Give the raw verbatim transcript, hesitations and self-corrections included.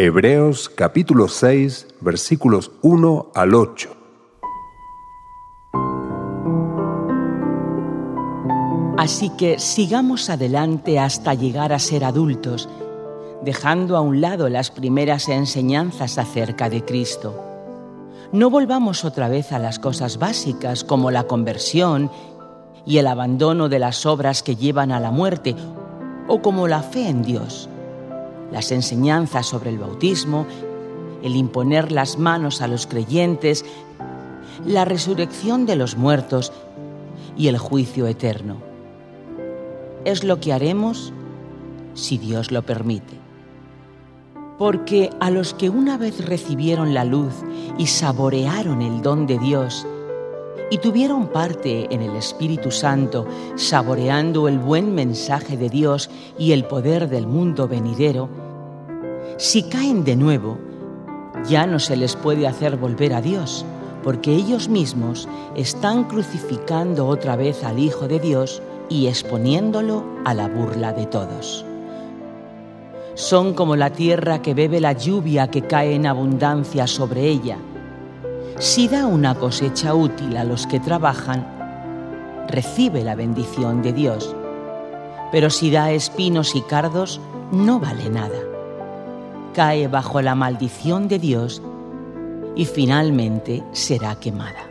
Hebreos capítulo seis, versículos uno al ocho. Así que sigamos adelante hasta llegar a ser adultos, dejando a un lado las primeras enseñanzas acerca de Cristo. No volvamos otra vez a las cosas básicas como la conversión y el abandono de las obras que llevan a la muerte, o como la fe en Dios. Las enseñanzas sobre el bautismo, el imponer las manos a los creyentes, la resurrección de los muertos y el juicio eterno. Es lo que haremos si Dios lo permite. Porque a los que una vez recibieron la luz y saborearon el don de Dios y tuvieron parte en el Espíritu Santo, saboreando el buen mensaje de Dios y el poder del mundo venidero, si caen de nuevo, ya no se les puede hacer volver a Dios, porque ellos mismos están crucificando otra vez al Hijo de Dios y exponiéndolo a la burla de todos. Son como la tierra que bebe la lluvia que cae en abundancia sobre ella. Si da una cosecha útil a los que trabajan, recibe la bendición de Dios. Pero si da espinos y cardos, no vale nada. Cae bajo la maldición de Dios y finalmente será quemada.